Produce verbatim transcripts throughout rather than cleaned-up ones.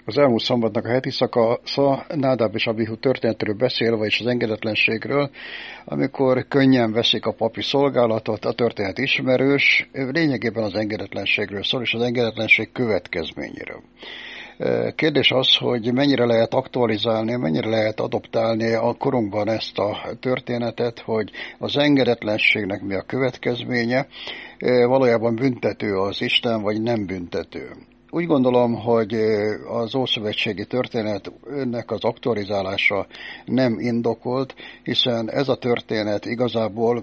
Az elmúlt szombatnak a heti szakasza Nádáb és Abihu történetről beszélve és az engedetlenségről, amikor könnyen veszik a papi szolgálatot, a történet ismerős, lényegében az engedetlenségről szól, és az engedetlenség következményéről. Kérdés az, hogy mennyire lehet aktualizálni, mennyire lehet adoptálni a korunkban ezt a történetet, hogy az engedetlenségnek mi a következménye, valójában büntető az Isten, vagy nem büntető. Úgy gondolom, hogy az ószövetségi történetnek az aktualizálása nem indokolt, hiszen ez a történet igazából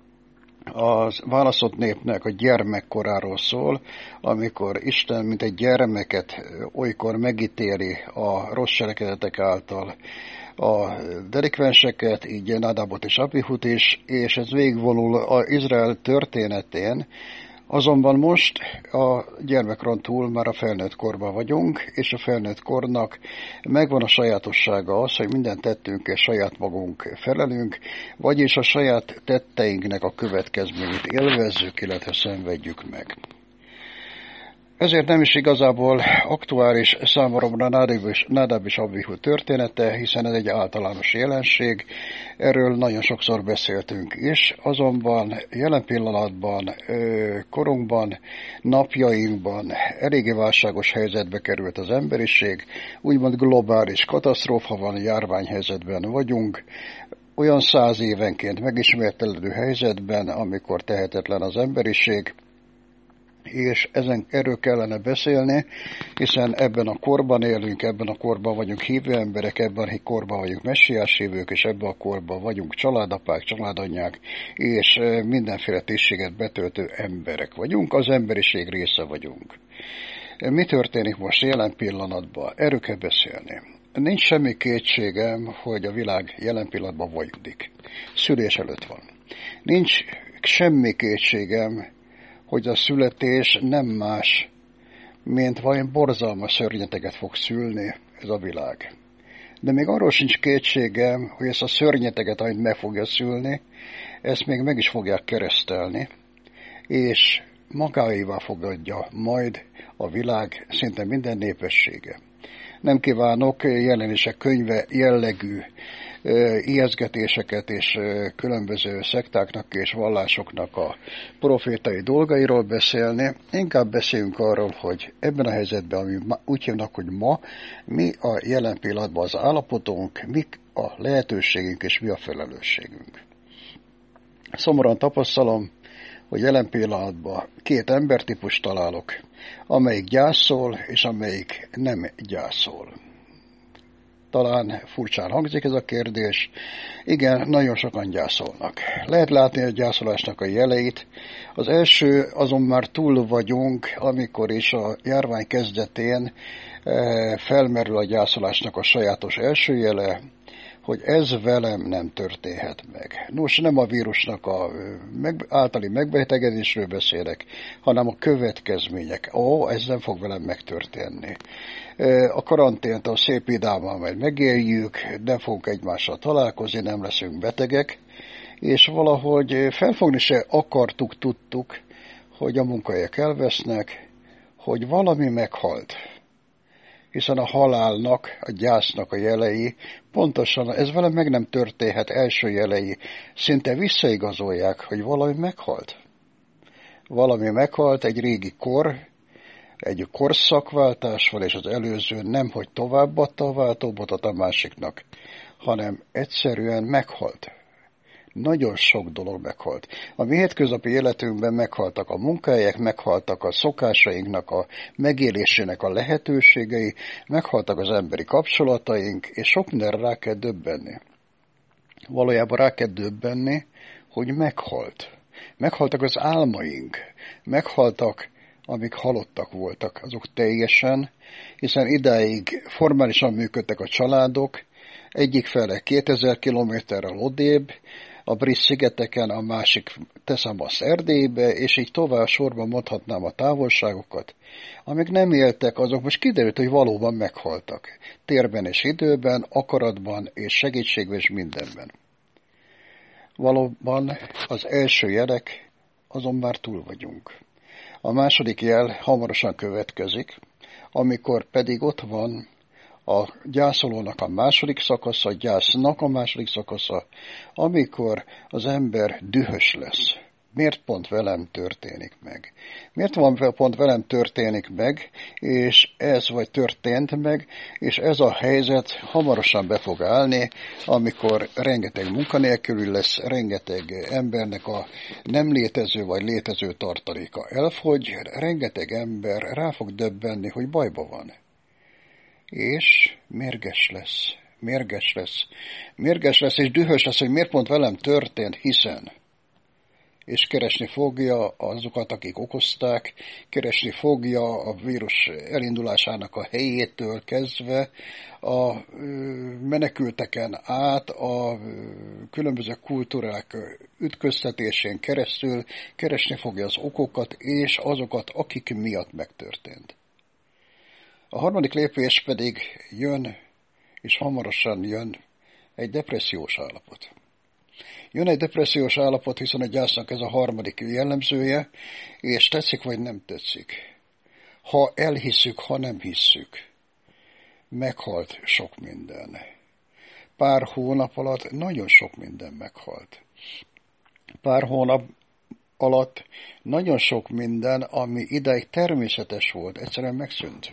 a választott népnek a gyermekkoráról szól, amikor Isten, mint egy gyermeket olykor megítéli a rossz cselekedetek által a delikvenseket, így Nádábot és Abihut is, és ez végigvonul az Izrael történetén. Azonban most a gyermekkoron túl már a felnőtt korban vagyunk, és a felnőtt kornak megvan a sajátossága az, hogy minden tettünkkel saját magunk felelünk, vagyis a saját tetteinknek a következményét élvezzük, illetve szenvedjük meg. Ezért nem is igazából aktuális számomra Nádáb és Abihu története, hiszen ez egy általános jelenség, erről nagyon sokszor beszéltünk is, azonban jelen pillanatban, korunkban, napjainkban eléggé válságos helyzetbe került az emberiség, úgymond globális katasztrófa van, járványhelyzetben vagyunk, olyan száz évenként megismétlődő helyzetben, amikor tehetetlen az emberiség, és ezen, erről kellene beszélni, hiszen ebben a korban élünk, ebben a korban vagyunk hívő emberek, ebben a korban vagyunk messiás hívők, és ebben a korban vagyunk családapák, családanyák, és mindenféle tisztséget betöltő emberek vagyunk, az emberiség része vagyunk. Mi történik most jelen pillanatban? Erről kell beszélni. Nincs semmi kétségem, hogy a világ jelen pillanatban vajúdik. Szülés előtt van. Nincs semmi kétségem, hogy a születés nem más, mint valami borzalmas szörnyeteget fog szülni ez a világ. De még arról sincs kétségem, hogy ezt a szörnyeteget, amit meg fogja szülni, ezt még meg is fogják keresztelni, és magáévá fogadja majd a világ szinte minden népessége. Nem kívánok jelenések könyve jellegű ijesztgetéseket és különböző szektáknak és vallásoknak a profétai dolgairól beszélni. Inkább beszéljünk arról, hogy ebben a helyzetben, ami úgy hívnak, hogy ma, mi a jelen pillanatban az állapotunk, mik a lehetőségünk és mi a felelősségünk. Szomorúan tapasztalom, hogy jelen pillanatban két embertípust találok, amelyik gyászol és amelyik nem gyászol. Talán furcsán hangzik ez a kérdés. Igen, nagyon sokan gyászolnak. Lehet látni a gyászolásnak a jeleit. Az első, azon már túl vagyunk, amikor is a járvány kezdetén felmerül a gyászolásnak a sajátos első jele, hogy ez velem nem történhet meg. Nos, nem a vírusnak a meg, általi megbetegedésről beszélek, hanem a következmények. Ó, ez nem fog velem megtörténni. A karantént a szép idámmal majd megéljük, nem fogunk egymással találkozni, nem leszünk betegek, és valahogy felfogni se akartuk, tudtuk, hogy a munkahelyek elvesznek, hogy valami meghalt. Hiszen a halálnak, a gyásznak a jelei, pontosan ez velem meg nem történhet első jelei, szinte visszaigazolják, hogy valami meghalt. Valami meghalt, egy régi kor, egy korszakváltás van, és az előző nem, hogy továbbadta a váltóbotot a másiknak, hanem egyszerűen meghalt. Nagyon sok dolog meghalt. A mi hétköznapi életünkben meghaltak a munkahelyek, meghaltak a szokásainknak a megélésének a lehetőségei, meghaltak az emberi kapcsolataink, és sok mindenre rá kell döbbenni. Valójában rá kell döbbenni, hogy meghalt. Meghaltak az álmaink, meghaltak, amik halottak voltak, azok teljesen, hiszen idáig formálisan működtek a családok, egyik fele kétezer kilométerrel odébb, a brit szigeteken, a másik teszem azt Erdélybe, és így tovább sorban mondhatnám a távolságokat. Amíg nem éltek, azok most kiderült, hogy valóban meghaltak. Térben és időben, akaratban és segítségben és mindenben. Valóban az első jelek, azon már túl vagyunk. A második jel hamarosan következik, amikor pedig ott van a gyászolónak a második szakasza, a gyásznak a második szakasza, amikor az ember dühös lesz. Miért pont velem történik meg? Miért van pont velem történik meg, és ez vagy történt meg, és ez a helyzet hamarosan be fog állni, amikor rengeteg munkanélküli lesz, rengeteg embernek a nem létező vagy létező tartaléka elfogy, rengeteg ember rá fog döbbenni, hogy bajba van. És mérges lesz, mérges lesz, mérges lesz, és dühös lesz, hogy miért pont velem történt, hiszen és keresni fogja azokat, akik okozták, keresni fogja a vírus elindulásának a helyétől kezdve, a menekülteken át, a különböző kultúrák ütköztetésén keresztül keresni fogja az okokat és azokat, akik miatt megtörtént. A harmadik lépés pedig jön, és hamarosan jön egy depressziós állapot. Jön egy depressziós állapot, hiszen a gyásznak ez a harmadik jellemzője, és tetszik vagy nem tetszik. Ha elhisszük, ha nem hisszük, meghalt sok minden. Pár hónap alatt nagyon sok minden meghalt. Pár hónap alatt nagyon sok minden, ami ideig természetes volt, egyszerűen megszűnt.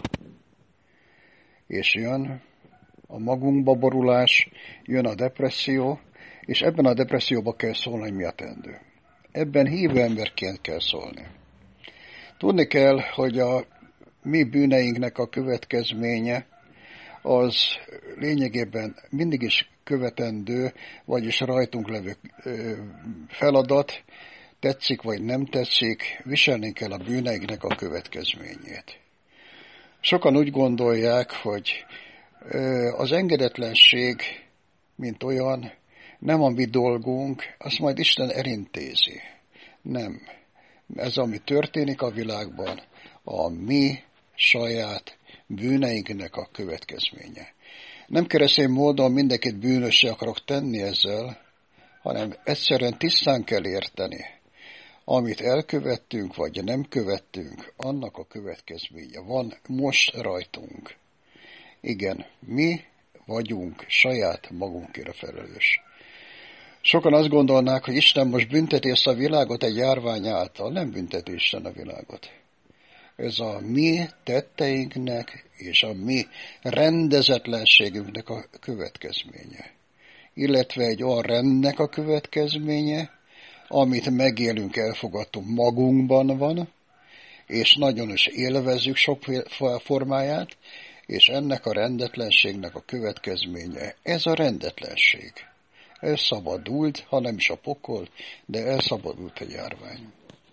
És jön a magunkba borulás, jön a depresszió, és ebben a depresszióban kell szólni, hogy mi a teendő. Ebben hívő emberként kell szólni. Tudni kell, hogy a mi bűneinknek a következménye az lényegében mindig is követendő, vagyis rajtunk levő feladat, tetszik vagy nem tetszik, viselni kell a bűneinknek a következményét. Sokan úgy gondolják, hogy az engedetlenség, mint olyan, nem a mi dolgunk, azt majd Isten elintézi. Nem. Ez, ami történik a világban, a mi saját bűneinknek a következménye. Nem keresztény módon mindenkit bűnössé akarok tenni ezzel, hanem egyszerűen tisztán kell érteni, amit elkövettünk, vagy nem követtünk, annak a következménye van most rajtunk. Igen, mi vagyunk saját magunkért felelős. Sokan azt gondolnák, hogy Isten most bünteti ezt a világot egy járvány által. Nem bünteti Isten a világot. Ez a mi tetteinknek és a mi rendezetlenségünknek a következménye. Illetve egy olyan rendnek a következménye, amit megélünk, elfogadtunk, magunkban van, és nagyon is élvezzük sok formáját, és ennek a rendetlenségnek a következménye. Ez a rendetlenség. Elszabadult, ha nem is a pokol, de elszabadult a járvány.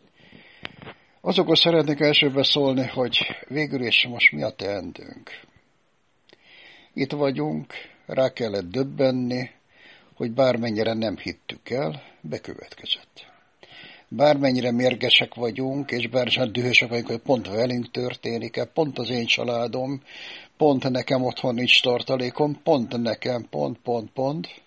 Azokhoz szeretnék elsőben szólni, hogy végül is most mi a teendőnk. Itt vagyunk, rá kellett döbbenni, hogy bármennyire nem hittük el, bekövetkezett. Bármennyire mérgesek vagyunk, és bármennyire dühösek vagyunk, hogy pont velünk történik-e, pont az én családom, pont nekem otthon nincs tartalékom, pont nekem, pont, pont, pont.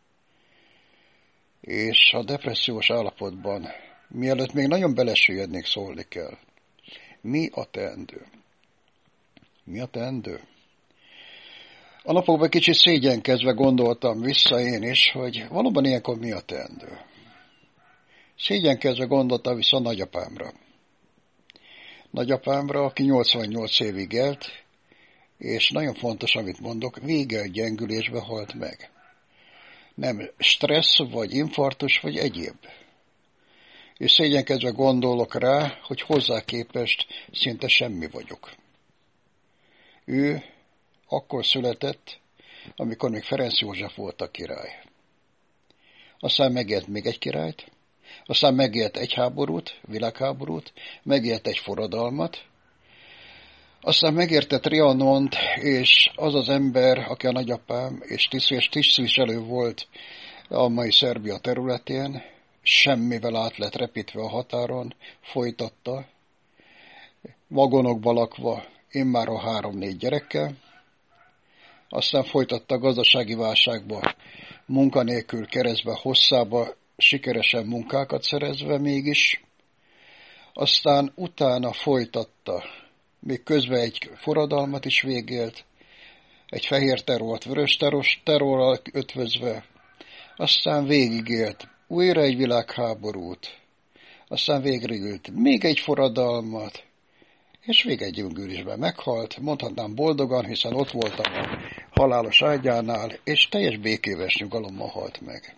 És a depressziós állapotban, mielőtt még nagyon belesüllyednék, szólni kell. Mi a teendő? Mi a teendő? A napokban kicsit szégyenkezve gondoltam vissza én is, hogy valóban ilyenkor mi a teendő. Szégyenkezve gondoltam vissza nagyapámra. Nagyapámra, aki nyolcvannyolc évig élt, és nagyon fontos, amit mondok, vége gyengülésbe halt meg. Nem stressz, vagy infarktus, vagy egyéb. És szégyenkezve gondolok rá, hogy hozzá képest szinte semmi vagyok. Ő akkor született, amikor még Ferenc József volt a király. Aztán megélt még egy királyt, aztán megélt egy háborút, világháborút, megélt egy forradalmat, aztán megérte Trianont, és az az ember, aki a nagyapám, és tisztviselő volt a mai Szerbia területén, semmivel át lett repítve a határon, folytatta, vagonokba lakva, immáron három-négy gyerekkel, aztán folytatta a gazdasági válságba, munkanélkül keresztbe, hosszába, sikeresen munkákat szerezve mégis, aztán utána folytatta még közben egy forradalmat is végélt, egy fehér terrort vörös terrorral ötvözve, aztán végigélt újra egy világháborút, aztán végigélt még egy forradalmat, és végegyünkülésben meghalt, mondhatnám boldogan, hiszen ott voltam a halálos ágyánál, és teljes békéves nyugalommal halt meg.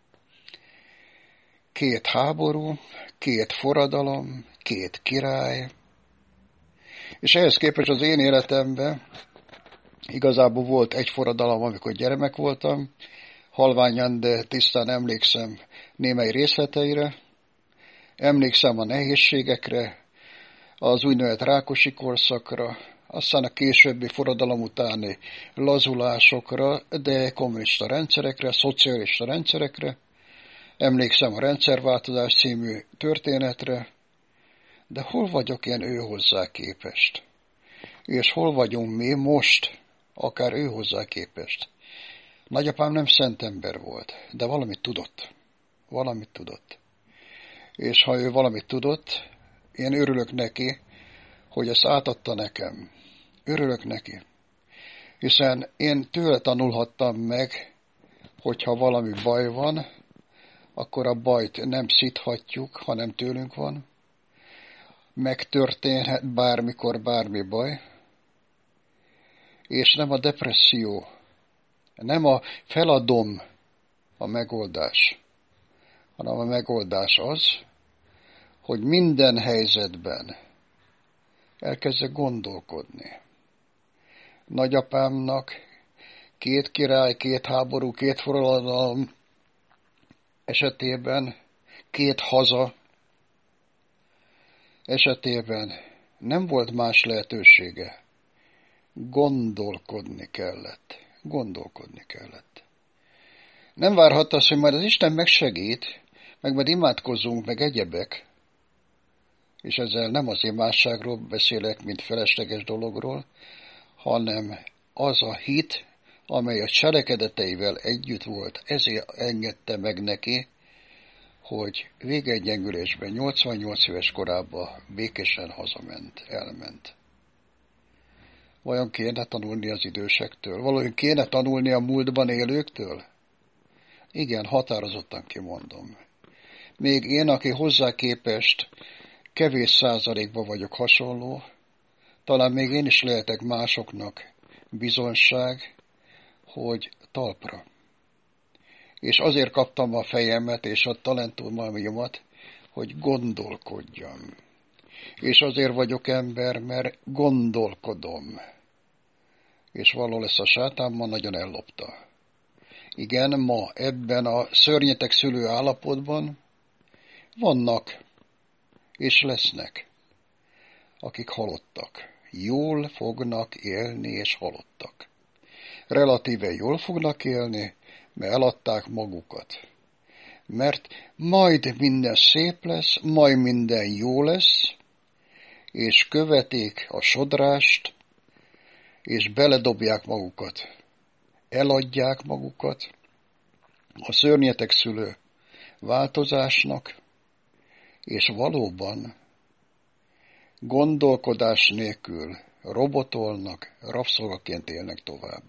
Két háború, két forradalom, két király, és ehhez képest az én életemben igazából volt egy forradalom, amikor gyermek voltam, halványan, de tisztán emlékszem némely részleteire, emlékszem a nehézségekre, az úgynevezett Rákosi korszakra, aztán a későbbi forradalom utáni lazulásokra, de kommunista rendszerekre, szocialista rendszerekre, emlékszem a Rendszerváltozás című történetre, de hol vagyok én ő hozzá képest? És hol vagyunk mi most, akár ő hozzá képest? Nagyapám nem szent ember volt, de valamit tudott. Valamit tudott. És ha ő valamit tudott, én örülök neki, hogy ezt átadta nekem. Örülök neki. Hiszen én tőle tanulhattam meg, hogyha valami baj van, akkor a bajt nem szíthatjuk, hanem tőlünk van. Megtörténhet bármikor bármi baj. És nem a depresszió, nem a feladom a megoldás, hanem a megoldás az, hogy minden helyzetben elkezdek gondolkodni. Nagyapámnak két király, két háború, két forradalom esetében, két haza esetében nem volt más lehetősége. Gondolkodni kellett. Gondolkodni kellett. Nem várhatta azt, hogy majd az Isten megsegít, meg majd imádkozzunk, meg egyebek, és ezzel nem az imádságról beszélek, mint felesleges dologról, hanem az a hit, amely a cselekedeteivel együtt volt, ezért engedte meg neki, hogy végegyengülésben nyolcvannyolc éves korában békésen hazament, elment. Vajon kéne tanulni az idősektől? Valahogy kéne tanulni a múltban élőktől? Igen, határozottan kimondom. Még én, aki hozzá képest kevés százalékban vagyok hasonló, talán még én is lehetek másoknak bizonyság, hogy talpra. És azért kaptam a fejemet és a talentumomat, hogy gondolkodjam. És azért vagyok ember, mert gondolkodom. És való lesz a sátán, ma nagyon ellopta. Igen, ma ebben a szörnyetek szülő állapotban vannak és lesznek, akik halottak. Jól fognak élni és halottak. Relatíve jól fognak élni, mert eladták magukat. Mert majd minden szép lesz, majd minden jó lesz, és követik a sodrást, és beledobják magukat. Eladják magukat a szörnyetek szülő változásnak, és valóban gondolkodás nélkül robotolnak, rabszolgaként élnek tovább.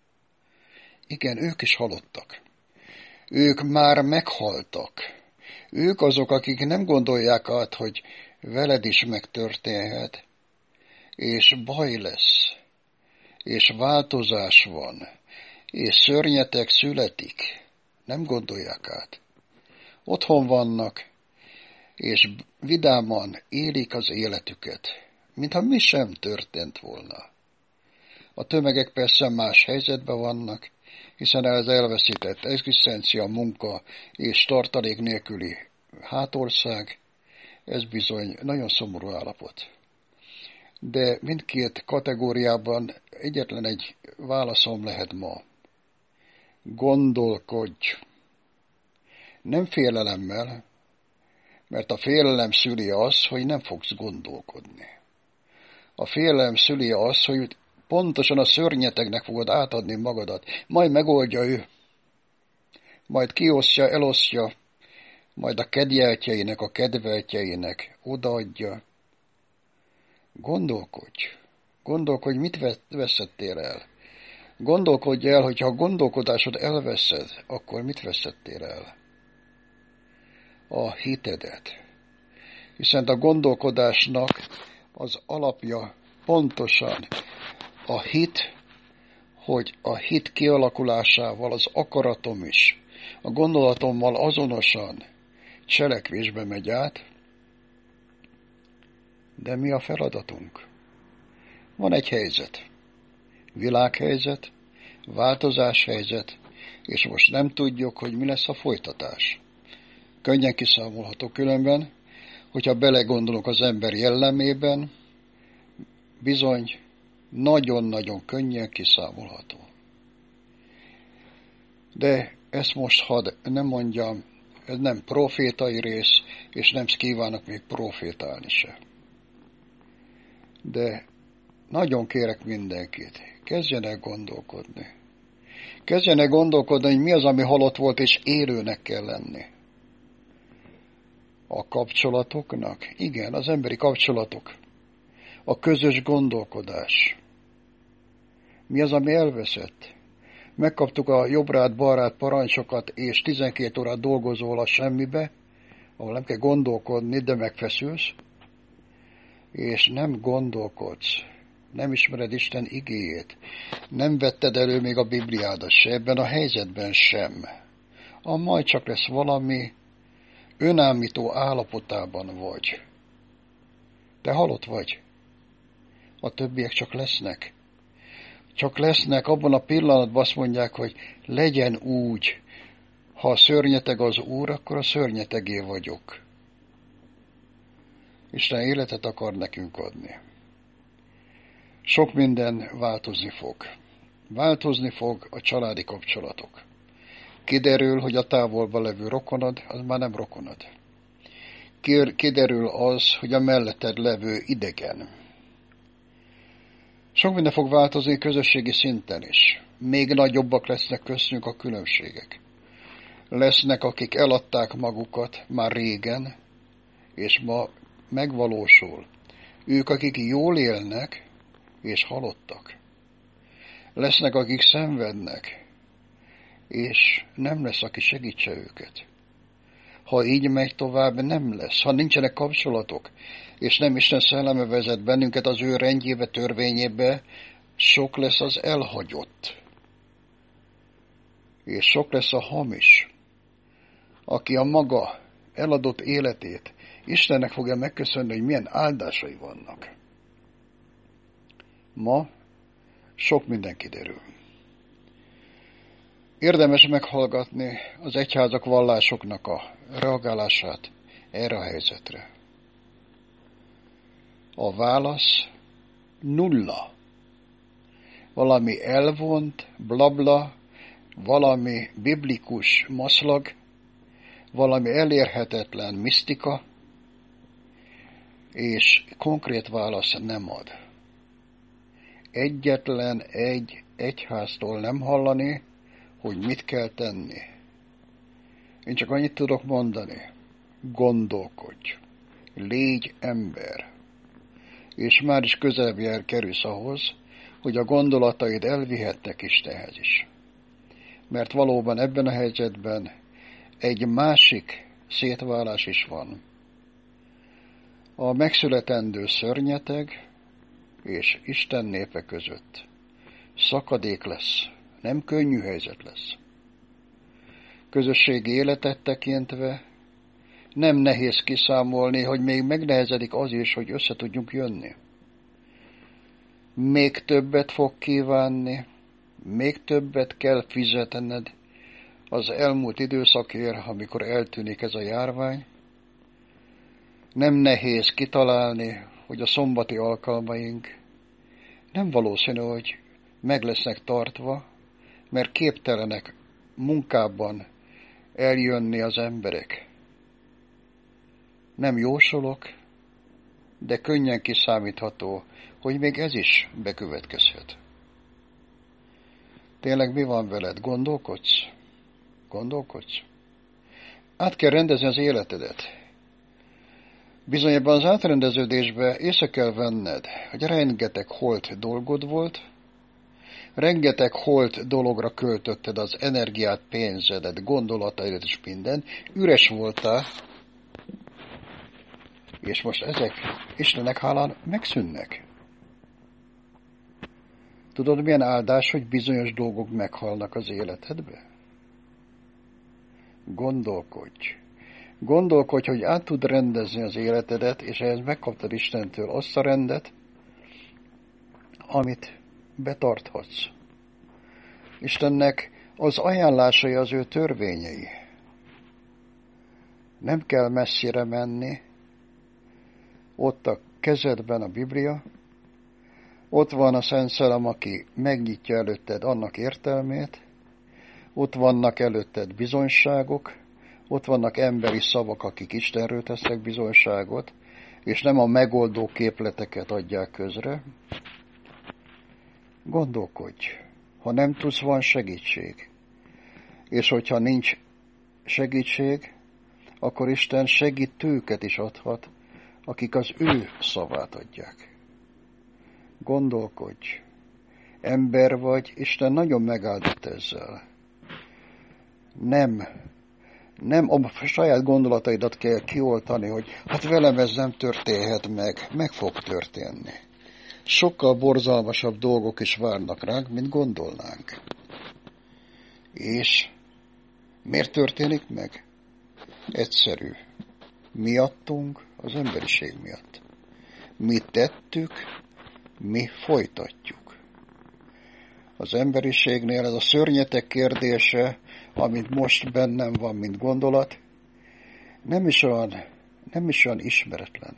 Igen, ők is halottak. Ők már meghaltak. Ők azok, akik nem gondolják át, hogy veled is megtörténhet, és baj lesz, és változás van, és szörnyetek születik. Nem gondolják át. Otthon vannak, és vidáman élik az életüket, mintha mi sem történt volna. A tömegek persze más helyzetben vannak, hiszen ez elveszített egzisztencia, munka és tartalék nélküli hátország, ez bizony nagyon szomorú állapot. De mindkét kategóriában egyetlen egy válaszom lehet ma. Gondolkodj! Nem félelemmel, mert a félelem szüli az, hogy nem fogsz gondolkodni. A félelem szüli az, hogy pontosan a szörnyetegnek fogod átadni magadat. Majd megoldja ő. Majd kiosztja, elosztja. Majd a kedjeltjeinek, a kedveltjeinek odaadja. Gondolkodj. Gondolkodj, mit veszettél el. Gondolkodj el, hogyha a gondolkodásod elveszed, akkor mit veszettél el? A hitedet. Hiszen a gondolkodásnak az alapja pontosan a hit, hogy a hit kialakulásával az akaratom is, a gondolatommal azonosan cselekvésbe megy át, de mi a feladatunk? Van egy helyzet, világhelyzet, változáshelyzet, és most nem tudjuk, hogy mi lesz a folytatás. Könnyen kiszámolható különben, hogyha belegondolunk az ember jellemében, bizony nagyon-nagyon könnyen kiszámolható. De ezt most hadd nem mondjam, ez nem profétai rész, és nem kívánok még profétálni se. De nagyon kérek mindenkit, kezdjenek gondolkodni. Kezdjenek gondolkodni, hogy mi az, ami halott volt, és élőnek kell lenni. A kapcsolatoknak? Igen, az emberi kapcsolatok. A közös gondolkodás. Mi az, ami elveszett? Megkaptuk a jobbrád-balrád parancsokat, és tizenkét órát dolgozol a semmibe, ahol nem kell gondolkodni, de megfeszülsz, és nem gondolkodsz, nem ismered Isten igéjét, nem vetted elő még a Bibliádat se, ebben a helyzetben sem. A majd csak lesz valami önállító állapotában vagy. Te halott vagy. A többiek csak lesznek. Csak lesznek, abban a pillanatban azt mondják, hogy legyen úgy, ha a szörnyeteg az Úr, akkor a szörnyetegé vagyok. Isten életet akar nekünk adni. Sok minden változni fog. Változni fog a családi kapcsolatok. Kiderül, hogy a távolba levő rokonod, az már nem rokonod. Kiderül az, hogy a melletted levő idegen. Sok minden fog változni közösségi szinten is. Még nagyobbak lesznek köztünk a különbségek. Lesznek, akik eladták magukat már régen, és ma megvalósul. Ők, akik jól élnek, és halottak. Lesznek, akik szenvednek, és nem lesz, aki segítse őket. Ha így megy tovább, nem lesz. Ha nincsenek kapcsolatok, és nem Isten szelleme vezet bennünket az ő rendjébe, törvényébe, sok lesz az elhagyott. És sok lesz a hamis, aki a maga eladott életét Istennek fogja megköszönni, hogy milyen áldásai vannak. Ma sok minden kiderül. Érdemes meghallgatni az egyházak, vallásoknak a reagálását erre a helyzetre. A válasz nulla. Valami elvont, blabla, valami biblikus maszlag, valami elérhetetlen misztika, és konkrét válasz nem ad. Egyetlen egy egyháztól nem hallani, hogy mit kell tenni. Én csak annyit tudok mondani. Gondolkodj. Légy ember. És már is közelebb kerülsz ahhoz, hogy a gondolataid elvihetnek Istenhez is. Mert valóban ebben a helyzetben egy másik szétválás is van. A megszületendő szörnyeteg és Isten népe között szakadék lesz, nem könnyű helyzet lesz. Közösségi életet tekintve nem nehéz kiszámolni, hogy még megnehezedik az is, hogy össze tudjunk jönni. Még többet fog kívánni, még többet kell fizetned az elmúlt időszakért, amikor eltűnik ez a járvány. Nem nehéz kitalálni, hogy a szombati alkalmaink nem valószínű, hogy meg lesznek tartva, mert képtelenek munkában eljönni az emberek. Nem jósolok, de könnyen kiszámítható, hogy még ez is bekövetkezhet. Tényleg mi van veled? Gondolkodsz? Gondolkodsz? Át kell rendezni az életedet. Bizony ebben az átrendeződésbe észre kell venned, hogy rengeteg holt dolgod volt, rengeteg holt dologra költötted az energiát, pénzedet, gondolataidat és minden, üres voltál, és most ezek Istennek hálán megszűnnek. Tudod, milyen áldás, hogy bizonyos dolgok meghalnak az életedbe? Gondolkodj. Gondolkodj, hogy át tud rendezni az életedet, és ehhez megkaptad Istentől azt a rendet, amit betarthatsz. Istennek az ajánlásai az ő törvényei. Nem kell messzire menni. Ott a kezedben a Biblia, ott van a Szent Szellem, aki megnyitja előtted annak értelmét, ott vannak előtted bizonyságok, ott vannak emberi szavak, akik Istenről tesznek bizonyságot, és nem a megoldó képleteket adják közre. Gondolkodj, ha nem tudsz, van segítség. És hogyha nincs segítség, akkor Isten segítőket is adhat, akik az ő szavát adják. Gondolkodj, ember vagy, Isten nagyon megáldott ezzel. Nem, nem a saját gondolataidat kell kioltani, hogy hát velem ez nem történhet meg, meg fog történni. Sokkal borzalmasabb dolgok is várnak ránk, mint gondolnánk. És miért történik meg? Egyszerű. Miattunk, az emberiség miatt. Mi tettük, mi folytatjuk. Az emberiségnél ez a szörnyetek kérdése, amit most bennem van, mint gondolat, nem is olyan, nem is olyan ismeretlen.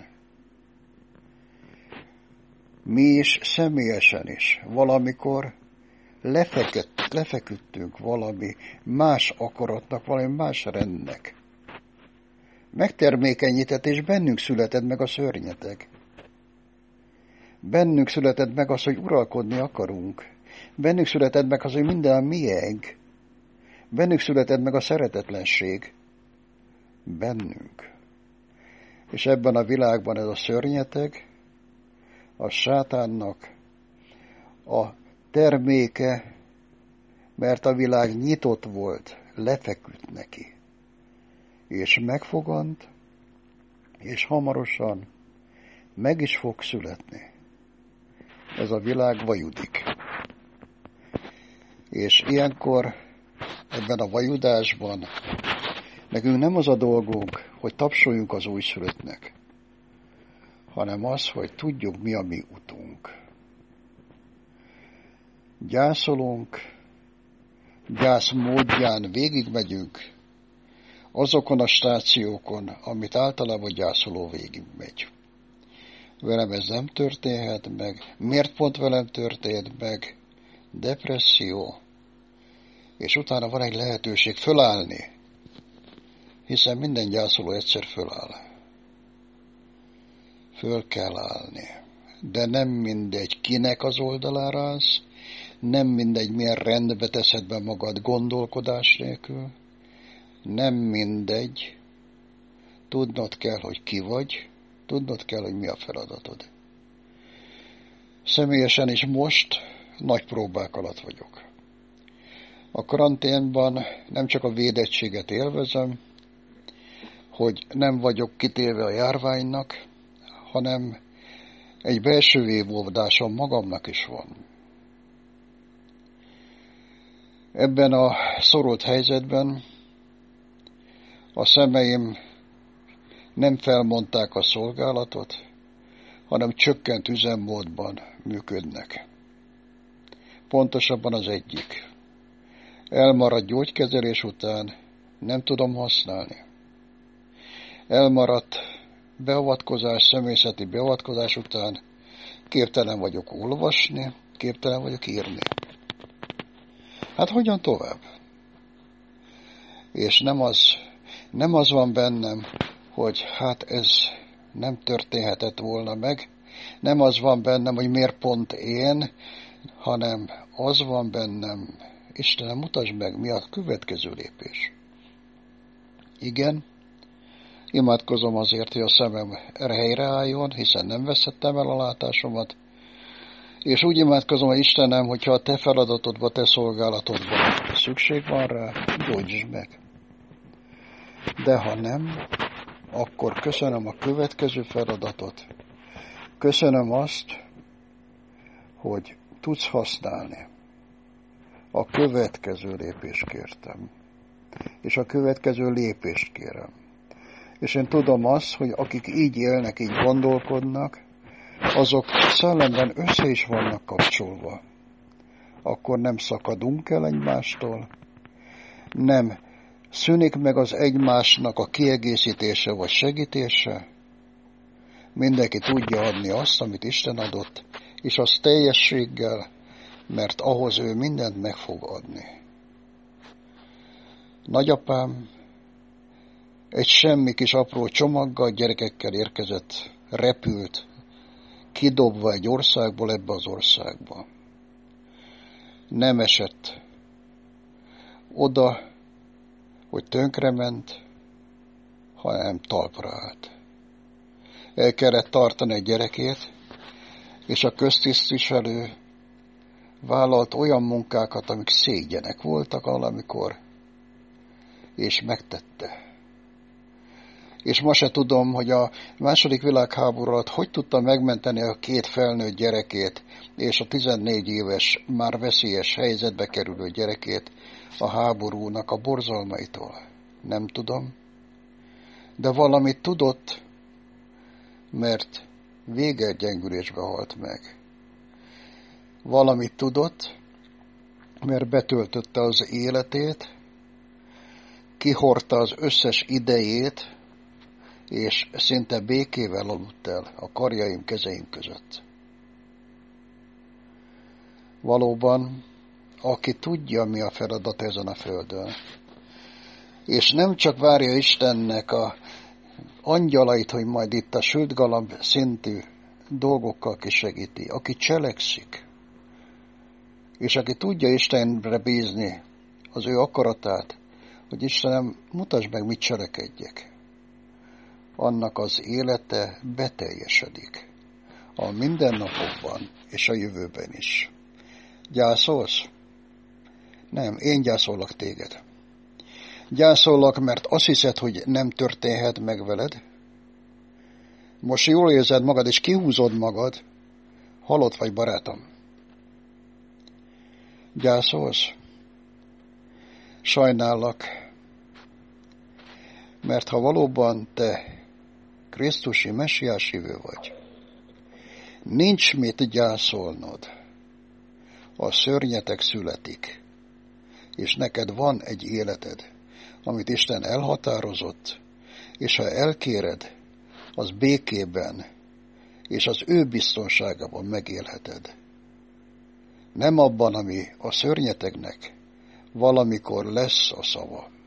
Mi is személyesen is valamikor lefeküdt, lefeküdtünk valami más akaratnak, valami más rendnek. Megtermékenyített, és bennünk született meg a szörnyeteg. Bennünk született meg az, hogy uralkodni akarunk. Bennünk született meg az, hogy minden a miénk. Bennünk született meg a szeretetlenség. Bennünk. És ebben a világban ez a szörnyeteg, a sátánnak a terméke, mert a világ nyitott volt, lefeküdt neki. És megfogant, és hamarosan meg is fog születni. Ez a világ vajudik. És ilyenkor ebben a vajudásban nekünk nem az a dolgunk, hogy tapsoljunk az újszülöttnek, hanem az, hogy tudjuk, mi a mi utunk. Gyászolunk, gyász módján végigmegyünk azokon a stációkon, amit általában gyászoló végigmegy. Velem ez nem történhet meg. Miért pont velem történt meg? Depresszió. És utána van egy lehetőség fölállni, hiszen minden gyászoló egyszer föláll. Föl kell állni. De nem mindegy, kinek az oldalára állsz, nem mindegy, milyen rendbe teszed be magad gondolkodás nélkül, nem mindegy, tudnod kell, hogy ki vagy, tudnod kell, hogy mi a feladatod. Személyesen is most nagy próbák alatt vagyok. A karanténban nem csak a védettséget élvezem, hogy nem vagyok kitéve a járványnak, hanem egy belső vívódásom magamnak is van. Ebben a szorult helyzetben a szemeim nem felmondták a szolgálatot, hanem csökkent üzemmódban működnek. Pontosabban az egyik. Elmaradt gyógykezelés után nem tudom használni. Elmaradt beavatkozás, személyzeti beavatkozás után képtelen vagyok olvasni, képtelen vagyok írni. Hát hogyan tovább? És nem az, nem az van bennem, hogy hát ez nem történhetett volna meg, nem az van bennem, hogy miért pont én, hanem az van bennem, Istenem, mutasd meg, mi a következő lépés. Igen, Imádkozom azért, hogy a szemem helyreálljon, hiszen nem veszettem el a látásomat, és úgy imádkozom, hogy Istenem, hogyha a te feladatodba, te szolgálatodba szükség van rá, gyógyítsd meg. De ha nem, akkor köszönöm a következő feladatot. Köszönöm azt, hogy tudsz használni. A következő lépést kértem. És a következő lépést kérem. És én tudom azt, hogy akik így élnek, így gondolkodnak, azok szellemben össze is vannak kapcsolva. Akkor nem szakadunk el egymástól, nem szűnik meg az egymásnak a kiegészítése vagy segítése. Mindenki tudja adni azt, amit Isten adott, és az teljességgel, mert ahhoz ő mindent meg fog adni. Nagyapám egy semmi kis apró csomaggal, gyerekekkel érkezett, repült, kidobva egy országból ebbe az országba. Nem esett oda, hogy tönkrement, hanem talpra állt. El kellett tartani egy gyerekét, és a köztisztviselő vállalt olyan munkákat, amik szégyenek voltak valamikor, és megtette. És ma se tudom, hogy a második világháború alatt hogy tudta megmenteni a két felnőtt gyerekét, és a tizennégy éves, már veszélyes helyzetbe kerülő gyerekét a háborúnak a borzalmaitól. Nem tudom. De valamit tudott, mert végelgyengülésbe halt meg. Valamit tudott, mert betöltötte az életét, kihordta az összes idejét, és szinte békével aludt el a karjaim, kezeim között. Valóban, aki tudja, mi a feladat ezen a földön, és nem csak várja Istennek a angyalait, hogy majd itt a sült galamb szintű dolgokkal kisegíti, aki cselekszik, és aki tudja Istenre bízni az ő akaratát, hogy Istenem, mutasd meg, mit cselekedjek, annak az élete beteljesedik a mindennapokban és a jövőben is. Gyászolsz? Nem, én gyászolok téged. Gyászolok, mert azt hiszed, hogy nem történhet meg veled. Most jól érzed magad, és kihúzod magad. Halott vagy, barátom. Gyászolsz? Sajnállak, mert ha valóban te Krisztusi messiás hívő vagy, nincs mit gyászolnod. A szörnyetek születik, és neked van egy életed, amit Isten elhatározott, és ha elkéred, az békében és az ő biztonságában megélheted. Nem abban, ami a szörnyeteknek valamikor lesz a szava.